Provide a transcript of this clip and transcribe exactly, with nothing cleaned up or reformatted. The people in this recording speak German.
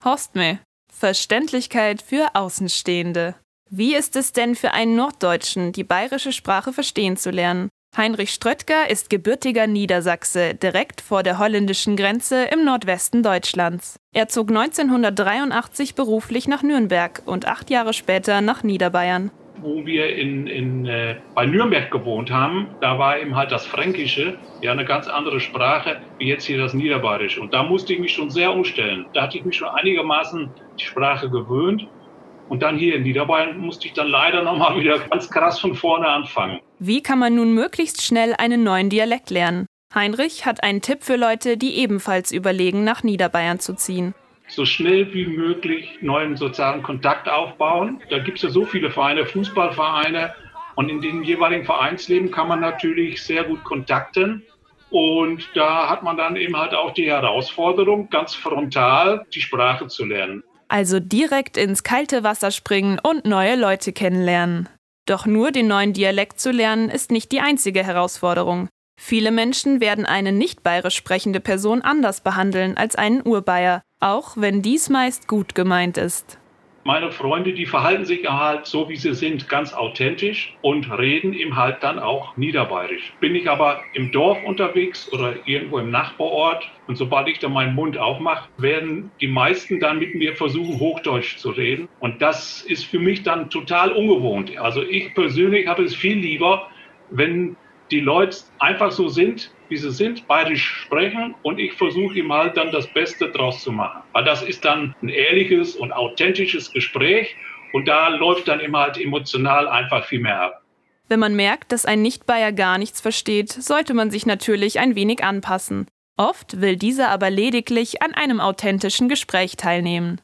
Horstme. Verständlichkeit für Außenstehende. Wie ist es denn für einen Norddeutschen, die bayerische Sprache verstehen zu lernen? Heinrich Ströttger ist gebürtiger Niedersachse, direkt vor der holländischen Grenze im Nordwesten Deutschlands. Er zog neunzehnhundertdreiundachtzig beruflich nach Nürnberg und acht Jahre später nach Niederbayern. Wo wir in, in, äh, bei Nürnberg gewohnt haben, da war eben halt das Fränkische ja eine ganz andere Sprache wie jetzt hier das Niederbayerische. Und da musste ich mich schon sehr umstellen. Da hatte ich mich schon einigermaßen die Sprache gewöhnt. Und dann hier in Niederbayern musste ich dann leider nochmal wieder ganz krass von vorne anfangen. Wie kann man nun möglichst schnell einen neuen Dialekt lernen? Heinrich hat einen Tipp für Leute, die ebenfalls überlegen, nach Niederbayern zu ziehen. So schnell wie möglich neuen sozialen Kontakt aufbauen. Da gibt es ja so viele Vereine, Fußballvereine. Und in dem jeweiligen Vereinsleben kann man natürlich sehr gut kontakten. Und da hat man dann eben halt auch die Herausforderung, ganz frontal die Sprache zu lernen. Also direkt ins kalte Wasser springen und neue Leute kennenlernen. Doch nur den neuen Dialekt zu lernen, ist nicht die einzige Herausforderung. Viele Menschen werden eine nicht bayerisch sprechende Person anders behandeln als einen Urbayer, auch wenn dies meist gut gemeint ist. Meine Freunde, die verhalten sich halt so, wie sie sind, ganz authentisch und reden eben halt dann auch niederbayerisch. Bin ich aber im Dorf unterwegs oder irgendwo im Nachbarort und sobald ich dann meinen Mund aufmache, werden die meisten dann mit mir versuchen, Hochdeutsch zu reden. Und das ist für mich dann total ungewohnt. Also ich persönlich habe es viel lieber, wenn die Leute einfach so sind, wie sie sind, bayerisch sprechen und ich versuche ihm halt dann das Beste draus zu machen. Weil das ist dann ein ehrliches und authentisches Gespräch und da läuft dann immer halt emotional einfach viel mehr ab. Wenn man merkt, dass ein Nicht-Bayer gar nichts versteht, sollte man sich natürlich ein wenig anpassen. Oft will dieser aber lediglich an einem authentischen Gespräch teilnehmen.